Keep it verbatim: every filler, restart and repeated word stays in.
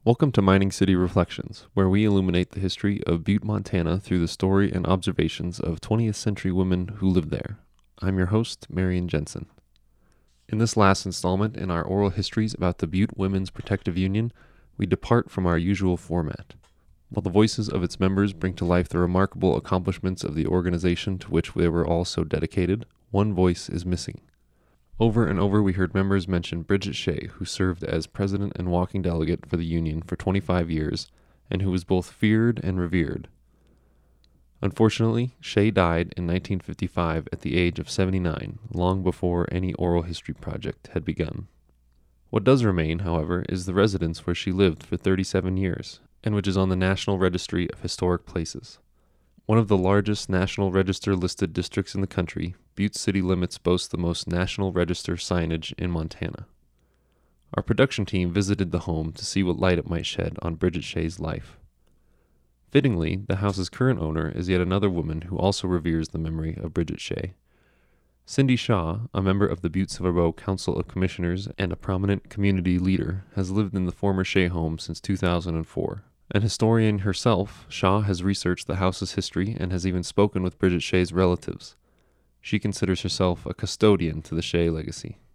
Welcome to Mining City Reflections, where we illuminate the history of Butte, Montana through the story and observations of twentieth century women who lived there. I'm your host, Marion Jensen. In this last installment in our oral histories about the Butte Women's Protective Union, we depart from our usual format. While the voices of its members bring to life the remarkable accomplishments of the organization to which they were all so dedicated, one voice is missing. Over and over we heard members mention Bridget Shea, who served as president and walking delegate for the Union for twenty-five years, and who was both feared and revered. Unfortunately, Shea died in nineteen fifty-five at the age of seventy-nine, long before any oral history project had begun. What does remain, however, is the residence where she lived for thirty-seven years, and which is on the National Registry of Historic Places. One of the largest National Register-listed districts in the country, Butte city limits boast the most National Register signage in Montana. Our production team visited the home to see what light it might shed on Bridget Shea's life. Fittingly, the house's current owner is yet another woman who also reveres the memory of Bridget Shea. Cindy Shaw, a member of the Butte-Silver Bow Council of Commissioners and a prominent community leader, has lived in the former Shea home since two thousand four. An historian herself, Shaw has researched the house's history and has even spoken with Bridget Shea's relatives. She considers herself a custodian to the Shea legacy.